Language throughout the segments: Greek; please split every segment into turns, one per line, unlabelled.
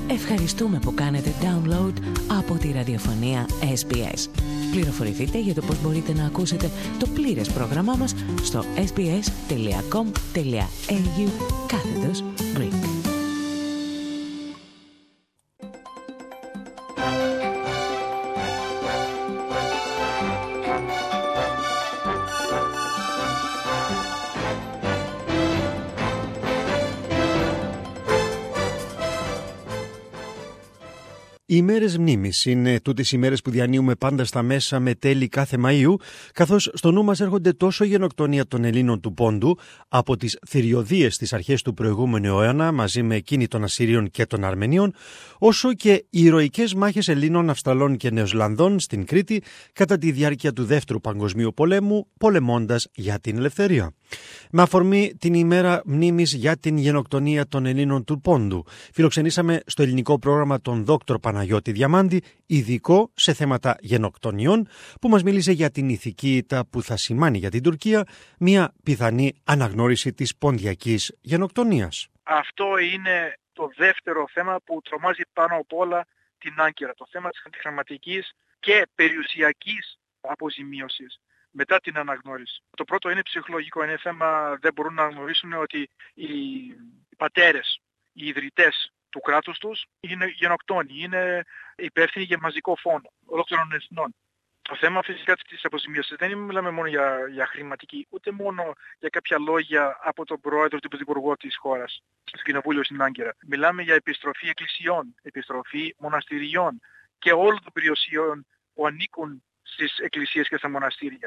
Ευχαριστούμε που κάνετε download από τη ραδιοφωνία SBS. Πληροφορηθείτε για το πώς μπορείτε να ακούσετε το πλήρες πρόγραμμά μας στο sbs.com.au/Greek.
Οι ημέρες μνήμης είναι τούτες οι ημέρες που διανύουμε πάντα στα μέσα με τέλη κάθε Μαΐου, καθώς στο νου μας έρχονται τόσο η γενοκτονία των Ελλήνων του Πόντου από τις θηριωδίες στις αρχές του προηγούμενου αιώνα μαζί με εκείνη των Ασσυρίων και των Αρμενίων, όσο και οι ηρωικές μάχες Ελλήνων, Αυστραλών και Νεοζηλανδών στην Κρήτη κατά τη διάρκεια του Δεύτερου Παγκοσμίου Πολέμου, πολεμώντας για την ελευθερία. Με αφορμή την ημέρα μνήμης για την γενοκτονία των Ελλήνων του Πόντου, φιλοξενήσαμε στο ελληνικό πρόγραμμα τον Δόκτωρ Παναγιώτη Διαμάντη, ειδικό σε θέματα γενοκτονιών, που μας μίλησε για την ηθική ήττα που θα σημάνει για την Τουρκία μια πιθανή αναγνώριση της ποντιακής γενοκτονίας.
Αυτό είναι το δεύτερο θέμα που τρομάζει πάνω απ' όλα την Άγκυρα, το θέμα της αντιχρηματικής και περιουσιακής αποζημίωσης μετά την αναγνώριση. Το πρώτο είναι ψυχολογικό, είναι θέμα, δεν μπορούν να αναγνωρίσουν ότι οι πατέρες, οι ιδρυτές του κράτους τους είναι γενοκτόνοι, είναι υπεύθυνοι για μαζικό φόνο ολόκληρων εθνών. Το θέμα φυσικά της αποζημίωσης δεν μιλάμε μόνο για χρηματική, ούτε μόνο για κάποια λόγια από τον πρόεδρο, τον πρωθυπουργό της χώρας, στο κοινοβούλιο στην Άγκυρα. Μιλάμε για επιστροφή εκκλησιών, επιστροφή μοναστηριών και όλων των περιουσιών που ανήκουν στις εκκλησίες και στα μοναστήρια.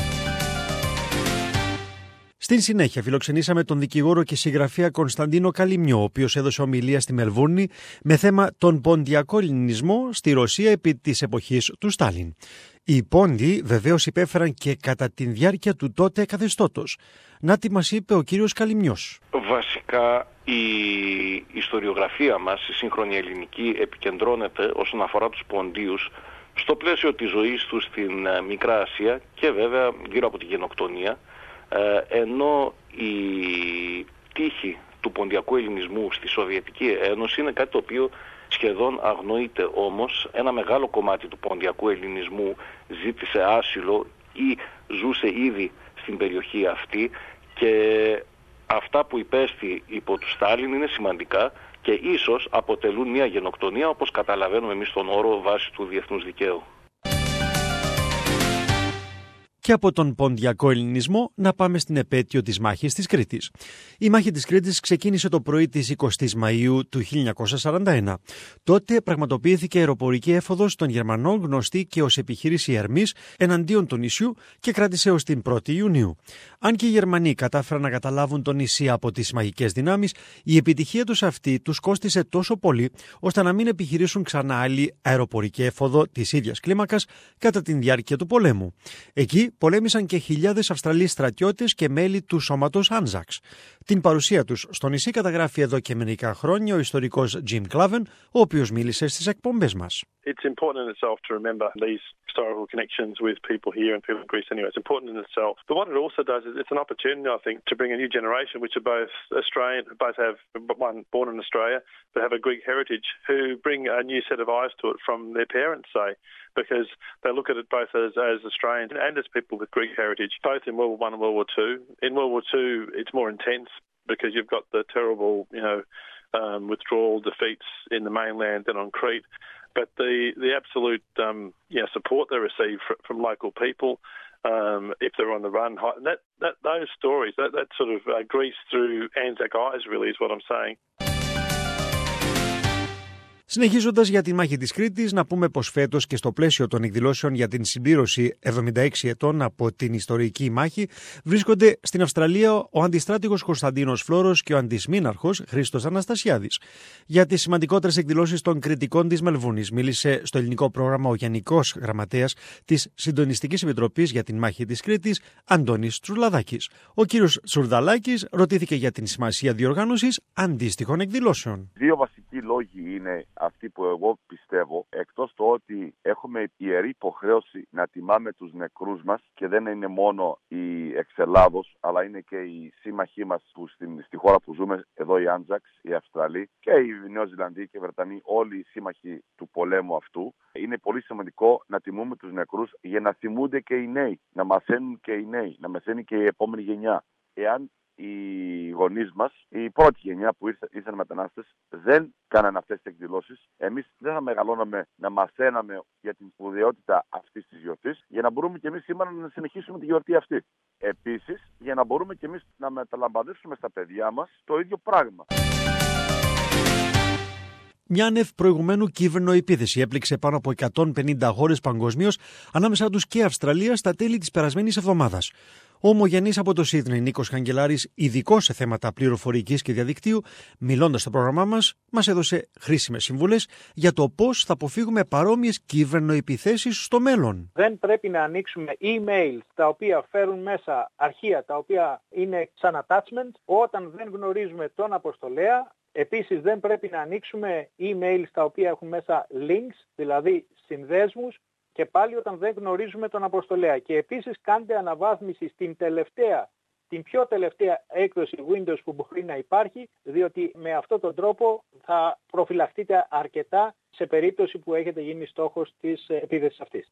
Στην συνέχεια φιλοξενήσαμε τον δικηγόρο και συγγραφέα Κωνσταντίνο Καλυμιό, ο οποίος έδωσε ομιλία στη Μελβούρνη με θέμα τον ποντιακό ελληνισμό στη Ρωσία επί της εποχής του Στάλιν. Οι Πόντιοι βεβαίως υπέφεραν και κατά τη διάρκεια του τότε καθεστώτος. Να τι μας είπε ο κύριος Καλυμιός.
Βασικά η ιστοριογραφία μας, η σύγχρονη ελληνική, επικεντρώνεται όσον αφορά τους Ποντίους στο πλαίσιο της ζωής τους στην Μικρά Ασία και βέβαια γύρω από τη γενοκτονία, ενώ η τύχη του ποντιακού ελληνισμού στη Σοβιετική Ένωση είναι κάτι το οποίο σχεδόν αγνοείται. Όμως ένα μεγάλο κομμάτι του ποντιακού ελληνισμού ζήτησε άσυλο ή ζούσε ήδη στην περιοχή αυτή και αυτά που υπέστη υπό του Στάλιν είναι σημαντικά και ίσως αποτελούν μια γενοκτονία όπως καταλαβαίνουμε εμείς τον όρο βάσει του διεθνούς δικαίου.
Και από τον ποντιακό ελληνισμό να πάμε στην επέτειο της μάχης της Κρήτης. Η μάχη της Κρήτης ξεκίνησε το πρωί της 20ης Μαΐου του 1941. Τότε πραγματοποιήθηκε αεροπορική έφοδος των Γερμανών, γνωστή και ως επιχείρηση Ερμής, εναντίον του νησιού και κράτησε ως την 1η Ιουνίου. Αν και οι Γερμανοί κατάφεραν να καταλάβουν το νησί από τις μαγικές δυνάμεις, η επιτυχία τους αυτή τους κόστισε τόσο πολύ, ώστε να μην επιχειρήσουν ξανά άλλη αεροπορική έφοδο της ίδιας κλίμακας κατά τη διάρκεια του πολέμου. Εκεί πολέμησαν και χιλιάδες Αυστραλοί στρατιώτες και μέλη του σώματος Άνζαξ. Την παρουσία τους στο νησί καταγράφει εδώ και μερικά χρόνια ο ιστορικός Jim Claven, ο οποίος μίλησε στις εκπομπές μας.
It's important in itself to remember these historical connections with people here and people in Greece anyway. It's important in itself. But what it also does is it's an opportunity, I think, to bring a new generation which are both Australian, both have one born in Australia, but have a Greek heritage, who bring a new set of eyes to it from their parents, say, because they look at it both as Australians and as people with Greek heritage, both in World War I and World War II. In World War II, it's more intense because you've got the terrible, withdrawal defeats in the mainland and on Crete. But the absolute support they receive from local people, if they're on the run, and those stories, that sort of grease through Anzac eyes really is what I'm saying.
Συνεχίζοντας για τη μάχη της Κρήτης, να πούμε πως φέτος και στο πλαίσιο των εκδηλώσεων για την συμπλήρωση 76 ετών από την ιστορική μάχη βρίσκονται στην Αυστραλία ο αντιστράτηγος Κωνσταντίνος Φλόρος και ο αντισμήναρχος Χρήστος Αναστασιάδης. Για τις σημαντικότερες εκδηλώσεις των κριτικών της Μελβούρνης μίλησε στο ελληνικό πρόγραμμα ο Γενικός Γραμματέας της Συντονιστικής Επιτροπής για την μάχη της Κρήτης, Αντώνης Τσουρλαδάκης. Ο κύριος Τσουρδαλάκης ρωτήθηκε για την σημασία διοργάνωσης αντίστοιχων εκδηλώσεων.
Δύο βασικοί βασικοί λόγοι είναι αυτοί που εγώ πιστεύω, εκτός το ότι έχουμε ιερή υποχρέωση να τιμάμε τους νεκρούς μας και δεν είναι μόνο οι εξ-Ελλάδος, αλλά είναι και οι σύμμαχοί μας που στη χώρα που ζούμε, εδώ οι Άντζαξ, οι Αυστραλοί και οι Νεοζηλανδοί και οι Βρετανοί, όλοι οι σύμμαχοι του πολέμου αυτού. Είναι πολύ σημαντικό να τιμούμε τους νεκρούς για να θυμούνται και οι νέοι, να μαθαίνουν και οι νέοι, να μαθαίνει και η επόμενη γενιά. Εάν οι γονείς μας, η πρώτη γενιά που ήρθαν μετανάστες, δεν κάναν αυτές τις εκδηλώσεις, εμείς δεν θα μεγαλώναμε να μαθαίναμε για την σπουδαιότητα αυτής της γιορτής, για να μπορούμε και εμείς σήμερα να συνεχίσουμε τη γιορτή αυτή. Επίσης, για να μπορούμε και εμείς να μεταλαμπαδεύσουμε στα παιδιά μας το ίδιο πράγμα.
Μια ανευ προηγουμένου κύβερνο-επίθεση έπληξε πάνω από 150 χώρες παγκοσμίως, ανάμεσά τους και Αυστραλία, στα τέλη της περασμένης εβδομάδας. Ο ομογενής από το Σίδνεϊ, Νίκος Χαγγελάρης, ειδικός σε θέματα πληροφορικής και διαδικτύου, μιλώντας στο πρόγραμμά μας έδωσε χρήσιμες συμβουλές για το πώς θα αποφύγουμε παρόμοιες κύβερνο-επιθέσεις στο μέλλον.
Δεν πρέπει να ανοίξουμε email τα οποία φέρουν μέσα αρχεία τα οποία είναι σαν attachment όταν δεν γνωρίζουμε τον αποστολέα. Επίσης δεν πρέπει να ανοίξουμε email τα οποία έχουν μέσα links, δηλαδή συνδέσμους, και πάλι όταν δεν γνωρίζουμε τον αποστολέα. Και επίσης κάντε αναβάθμιση την πιο τελευταία έκδοση Windows που μπορεί να υπάρχει, διότι με αυτόν τον τρόπο θα προφυλαχτείτε αρκετά σε περίπτωση που έχετε γίνει στόχος της επίθεσης αυτής.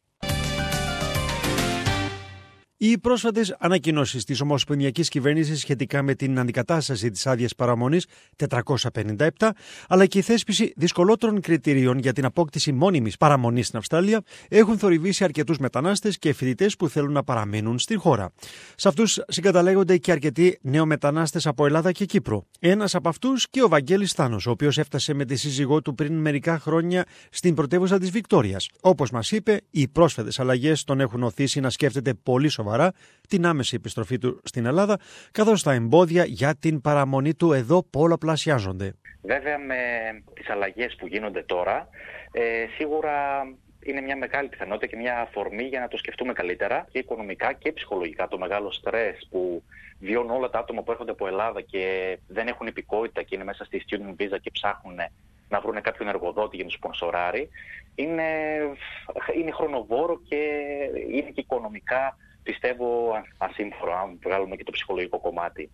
Οι πρόσφατες ανακοινώσεις της Ομοσπονδιακής Κυβέρνησης σχετικά με την αντικατάσταση της άδειας παραμονής 457, αλλά και η θέσπιση δυσκολότερων κριτηρίων για την απόκτηση μόνιμης παραμονής στην Αυστραλία έχουν θορυβήσει αρκετούς μετανάστες και φοιτητές που θέλουν να παραμείνουν στη χώρα. Σε αυτούς συγκαταλέγονται και αρκετοί νεομετανάστες από Ελλάδα και Κύπρο. Ένας από αυτούς και ο Βαγγέλης Θάνος, ο οποίος έφτασε με τη σύζυγό του πριν μερικά χρόνια στην πρωτεύουσα της Βικτόριας. Όπως μας είπε, οι πρόσφατες αλλαγές τον έχουν οθήσει να σκέφτεται πολύ σοβαρά την άμεση επιστροφή του στην Ελλάδα, καθώς τα εμπόδια για την παραμονή του εδώ πολλαπλασιάζονται.
Βέβαια, με τις αλλαγές που γίνονται τώρα, σίγουρα είναι μια μεγάλη πιθανότητα και μια αφορμή για να το σκεφτούμε καλύτερα και οικονομικά και ψυχολογικά. Το μεγάλο στρες που βιώνουν όλα τα άτομα που έρχονται από Ελλάδα και δεν έχουν υπηκότητα και είναι μέσα στη student visa και ψάχνουν να βρουν κάποιον εργοδότη για να τους σπονσοράρει, είναι χρονοβόρο και είναι και οικονομικά, πιστεύω, ασύμφορο, αν βγάλουμε και το ψυχολογικό κομμάτι.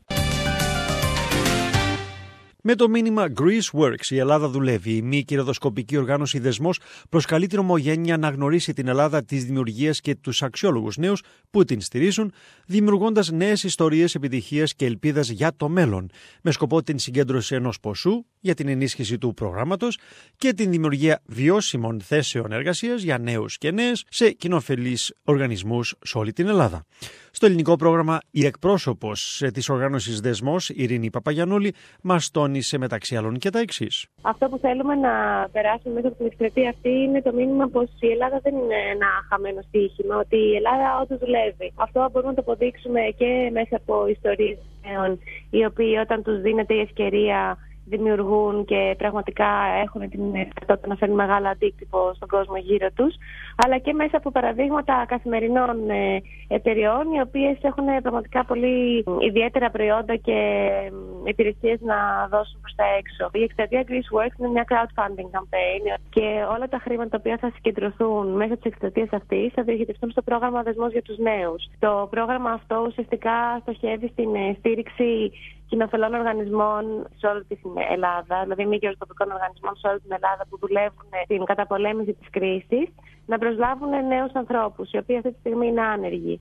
Με το μήνυμα Greece Works, η Ελλάδα δουλεύει. Η μη κερδοσκοπική οργάνωση Δεσμός προσκαλεί την ομογένεια να γνωρίσει την Ελλάδα της δημιουργίας και τους αξιόλογους νέους που την στηρίζουν, δημιουργώντας νέες ιστορίες επιτυχίας και ελπίδας για το μέλλον, με σκοπό την συγκέντρωση ενός ποσού για την ενίσχυση του προγράμματος και την δημιουργία βιώσιμων θέσεων εργασίας για νέους και νέες σε κοινοφελείς οργανισμούς σε όλη την Ελλάδα. Στο ελληνικό πρόγραμμα, η εκπρόσωπος της οργάνωσης Δεσμός, Ειρήνη Παπαγιαννούλη, μας τόνισε μεταξύ άλλων και τα εξής.
Αυτό που θέλουμε να περάσουμε μέσα από την εκστρατεία αυτή είναι το μήνυμα πως η Ελλάδα δεν είναι ένα χαμένο στοίχημα, ότι η Ελλάδα όντως δουλεύει. Αυτό μπορούμε να το αποδείξουμε και μέσα από ιστορίες νέων, οι οποίοι όταν τους δίνεται η ευκαιρία δημιουργούν και πραγματικά έχουν την δυνατότητα να φέρουν μεγάλο αντίκτυπο στον κόσμο γύρω τους, αλλά και μέσα από παραδείγματα καθημερινών εταιριών, οι οποίες έχουν πραγματικά πολύ ιδιαίτερα προϊόντα και υπηρεσίες να δώσουν προς τα έξω. Η εκστρατεία Greece Works είναι μια crowdfunding campaign και όλα τα χρήματα τα οποία θα συγκεντρωθούν μέσα της εκστρατείας αυτής θα διοχετευτούν στο πρόγραμμα Δεσμός για τους Νέους. Το πρόγραμμα αυτό ουσιαστικά στοχεύει στην στήριξη κοινοφελών οργανισμών σε όλη την Ελλάδα, δηλαδή μη κερδοσκοπικών οργανισμών σε όλη την Ελλάδα που δουλεύουν στην καταπολέμηση της κρίσης, να προσλάβουν νέους ανθρώπους, οι οποίοι αυτή τη στιγμή είναι άνεργοι.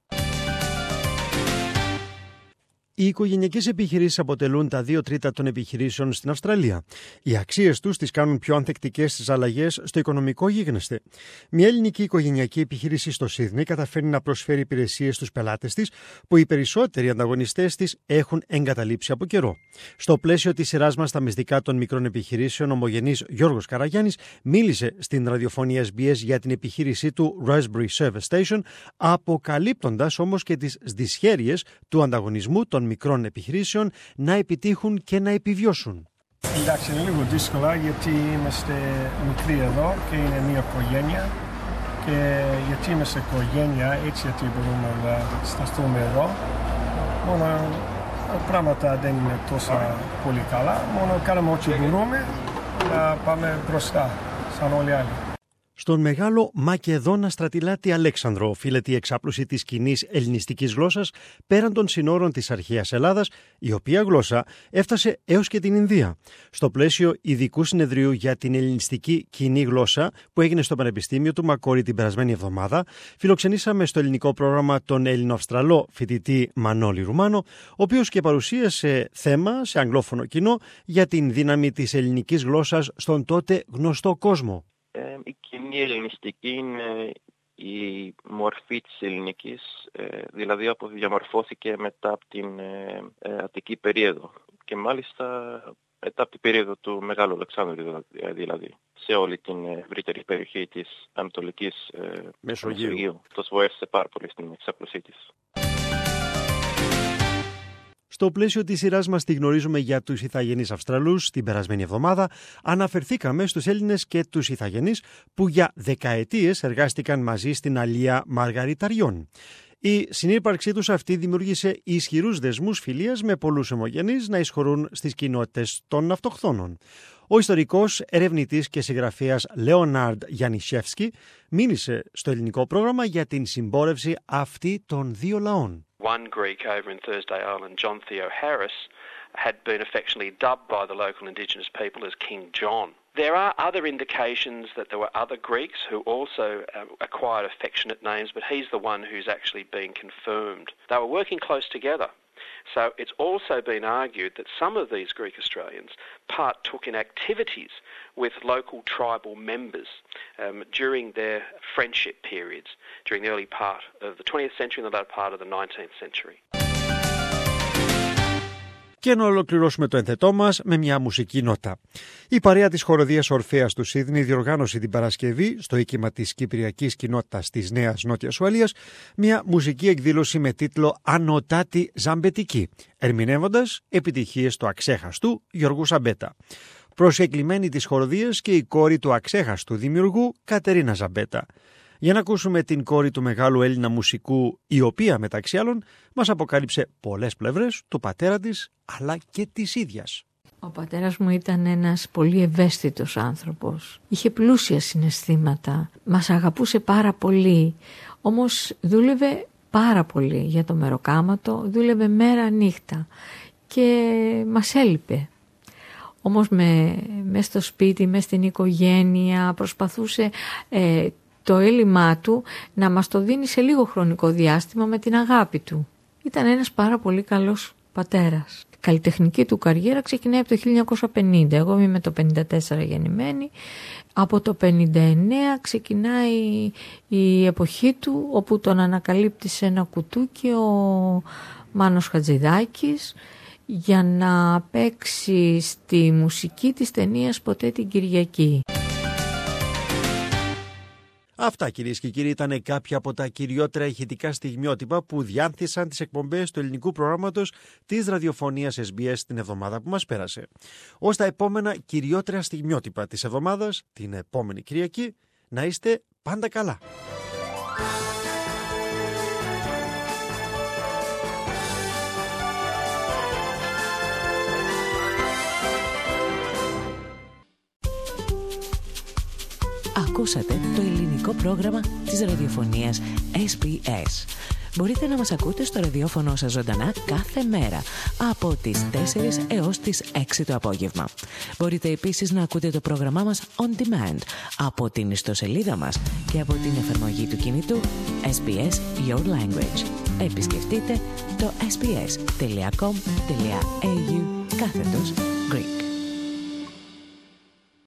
Οι οικογενειακές επιχειρήσεις αποτελούν τα 2/3 των επιχειρήσεων στην Αυστραλία. Οι αξίες τους τις κάνουν πιο ανθεκτικές στις αλλαγές στο οικονομικό γίγνεσθε. Μια ελληνική οικογενειακή επιχείρηση στο Σίδνεϊ καταφέρνει να προσφέρει υπηρεσίες στους πελάτες της που οι περισσότεροι ανταγωνιστές της έχουν εγκαταλείψει από καιρό. Στο πλαίσιο της σειράς μας στα μυστικά των μικρών επιχειρήσεων, ο ομογενής Γιώργος Καραγιάννης μίλησε στην ραδιοφωνία SBS για την επιχείρησή του Raspberry Service Station, αποκαλύπτοντας όμως και τις δυσχέρειες του ανταγωνισμού των μικρών επιχειρήσεων να επιτύχουν και να επιβιώσουν.
Εντάξει, είναι λίγο δύσκολα γιατί είμαστε μικροί εδώ και είναι μια οικογένεια και γιατί είμαστε οικογένεια έτσι γιατί μπορούμε να σταθούμε εδώ. Μόνο πράγματα δεν είναι τόσο πολύ καλά, μόνο κάνουμε ό,τι μπορούμε να πάμε μπροστά σαν όλοι οι άλλοι.
Στον μεγάλο Μακεδόνα στρατηλάτη Αλέξανδρο οφείλεται η εξάπλωση της κοινής ελληνιστικής γλώσσας πέραν των συνόρων της αρχαίας Ελλάδας, η οποία γλώσσα έφτασε έως και την Ινδία. Στο πλαίσιο ειδικού συνεδρίου για την ελληνιστική κοινή γλώσσα που έγινε στο Πανεπιστήμιο του Μακόρι την περασμένη εβδομάδα, φιλοξενήσαμε στο ελληνικό πρόγραμμα τον Έλληνο-Αυστραλό φοιτητή Μανώλη Ρουμάνο, ο οποίος και παρουσίασε θέμα σε αγγλόφωνο κοινό για την δύναμη της ελληνικής γλώσσας στον τότε γνωστό κόσμο.
Η κοινή ελληνιστική είναι η μορφή της ελληνικής, δηλαδή από διαμορφώθηκε μετά από την Αττική περίοδο και μάλιστα μετά από την περίοδο του Μεγάλου Αλεξάνδρου, δηλαδή σε όλη την ευρύτερη περιοχή της Ανατολικής Μεσογείου. Αυτό βοήθησε πάρα πολύ στην εξάπλωσή της.
Στο πλαίσιο της σειράς μας «Τι γνωρίζουμε για τους Ιθαγενείς Αυστραλούς» την περασμένη εβδομάδα, αναφερθήκαμε στους Έλληνες και τους Ιθαγενείς που για δεκαετίες εργάστηκαν μαζί στην αλεία Μαργαριταριών. Η συνύπαρξή τους αυτή δημιούργησε ισχυρούς δεσμούς φιλίας με πολλούς ομογενείς να εισχωρούν στις κοινότητες των αυτοχθόνων. Ο ιστορικός, ερευνητής και συγγραφέας Λέοναρντ Γιαννισεύσκι μίλησε στο ελληνικό πρόγραμμα για την συμπόρευση αυτή των δύο λαών.
One Greek over in Thursday Island, John Theo Harris, had been affectionately dubbed by the local Indigenous people as King John. There are other indications that there were other Greeks who also acquired affectionate names, but he's the one who's actually been confirmed. They were working close together. So it's also been argued that some of these Greek Australians partook in activities with local tribal members during their friendship periods, during the early part of the 20th century and the latter part of the 19th century.
Και να ολοκληρώσουμε το ενθετό μας με μια μουσική νότα. Η παρέα της χοροδίας Ορφέας του Σίδνεϊ διοργάνωσε την Παρασκευή στο οίκημα της Κυπριακής Κοινότητας της Νέας Νότιας Ουαλίας μια μουσική εκδήλωση με τίτλο «Ανωτάτη Ζαμπετική», ερμηνεύοντας επιτυχίες του αξέχαστου Γιώργου Ζαμπέτα. Προσκεκλημένη της χοροδίας και η κόρη του αξέχαστου δημιουργού Κατερίνα Ζαμπέτα. Για να ακούσουμε την κόρη του μεγάλου Έλληνα μουσικού, η οποία μεταξύ άλλων μας αποκάλυψε πολλές πλευρές του πατέρα της αλλά και της ίδιας.
Ο πατέρας μου ήταν ένας πολύ ευαίσθητος άνθρωπος. Είχε πλούσια συναισθήματα, μας αγαπούσε πάρα πολύ, όμως δούλευε πάρα πολύ για το μεροκάματο, δούλευε μέρα νύχτα και μας έλειπε. Όμως μες στο σπίτι, μες στην οικογένεια προσπαθούσε το έλλειμμά του να μας το δίνει σε λίγο χρονικό διάστημα με την αγάπη του. Ήταν ένας πάρα πολύ καλός πατέρας. Η καλλιτεχνική του καριέρα ξεκινάει από το 1950. Εγώ είμαι το 1954 γεννημένη. Από το 1959 ξεκινάει η εποχή του όπου τον ανακαλύπτει σε ένα κουτούκι ο Μάνος Χατζηδάκης για να παίξει στη μουσική της ταινίας «Ποτέ την Κυριακή».
Αυτά, κυρίες και κύριοι, ήταν κάποια από τα κυριότερα ηχητικά στιγμιότυπα που διάνθησαν τις εκπομπές του ελληνικού προγράμματος της ραδιοφωνίας SBS την εβδομάδα που μας πέρασε. Ως τα επόμενα κυριότερα στιγμιότυπα της εβδομάδας, την επόμενη Κυριακή, να είστε πάντα καλά.
Ακούσατε το ελληνικό πρόγραμμα της ραδιοφωνίας SBS. Μπορείτε να μας ακούτε στο ραδιόφωνο σας ζωντανά κάθε μέρα από τις 4 έως τις 6 το απόγευμα. Μπορείτε επίσης να ακούτε το πρόγραμμά μας on demand από την ιστοσελίδα μας και από την εφαρμογή του κινητού SBS Your Language. Επισκεφτείτε το sbs.com.au/Greek.